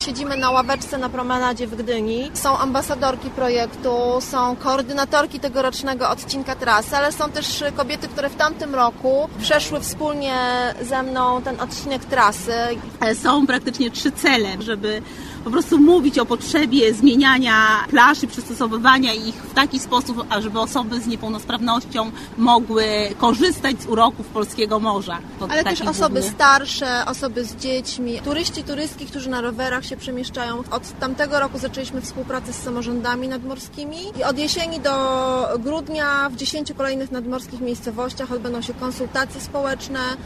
siedzimy na ławeczce na promenadzie w Gdyni. Są ambasadorki projektu, są koordynatorki tegorocznego odcinka trasy, ale są też kobiety, które w tamtym roku przeszły wspólnie ze mną ten odcinek trasy. Są praktycznie 3 cele, żeby po prostu mówić o potrzebie zmieniania plaż i przystosowywania ich w taki sposób, ażeby osoby z niepełnosprawnością mogły korzystać z uroków polskiego morza. Ale też osoby starsze, osoby z dziećmi, turyści, turystki, którzy na rowerach się przemieszczają. Od tamtego roku zaczęliśmy współpracę z samorządami nadmorskimi i od jesieni do grudnia w 10 kolejnych nadmorskich miejscowościach odbędą się konsultacje społeczne,